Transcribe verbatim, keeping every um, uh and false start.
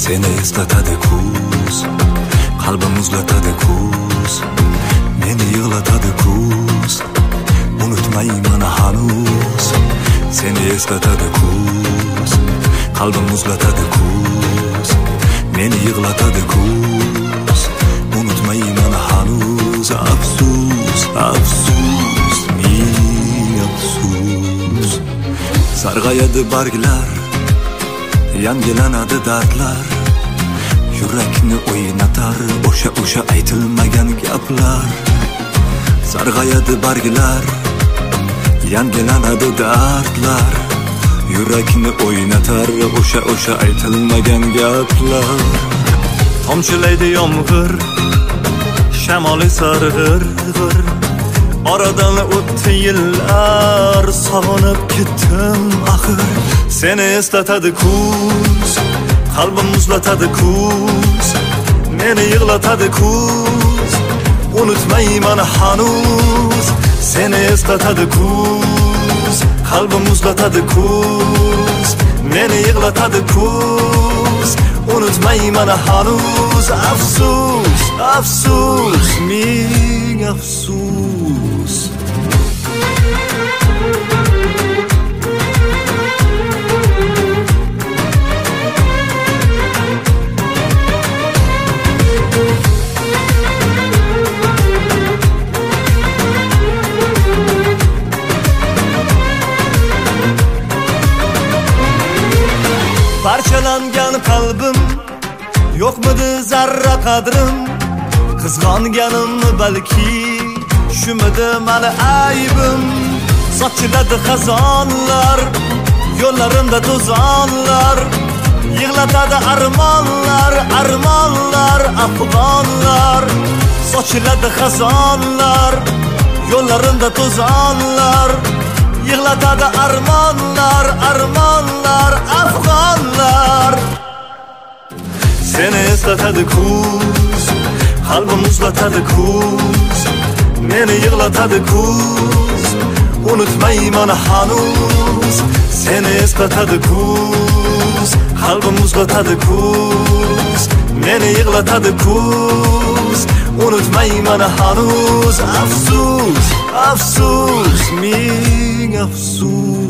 Seni ıslatadi kuz, qalbim muzlatadi kuz, meni yig'latadi kuz, unutmayman hanuz. Seni ıslatadi kuz, qalbim muzlatadi kuz, meni yig'latadi kuz, unutmayman hanuz. Afsus, afsus, ming afsus. Sarg'ayadi barglar, yangilanadi dardlar, yurakni o'ynatar o'sha o'sha aytilmagan gaplar. Sarg'ayadi barglar, yangilanadi dardlar, yurakni o'ynatar o'sha o'sha aytilmagan gaplar. Tomchilaydi yomg'ir, shamoli sarg'ir, oradan o'tdi yillar, sog'inib ketdim axir. Seni eslatadi kuz, qalbim muzlatadi kuz, meni yig'latadi kuz, unutmayman hanuz. Seni eslatadi kuz, qalbim muzlatadi kuz, meni yig'latadi kuz, unutmayman hanuz. Afsus, afsus, ming afsus. Parchalangan qalbim, yo'qmidi zarra qadrim, qizg'onganimni balki shumidi mani aybim. Sochiladi xazonlar, yo'llarimda to'zonlar, yig'latadi armonlar, armonlar, afg'onlar. Sochiladi xazonlar, yo'llarimda to'zonlar, yig'latadi armonlar, armonlar, afg'onlar. Seni eslatadi kuz, qalbim muzlatadi kuz, meni yig'latadi kuz, unutmayman hanuz. Seni eslatadi kuz, qalbim muzlatadi kuz, meni yig'latadi kuz, unutmayman hanuz. Afsus, afsus, ming afsus.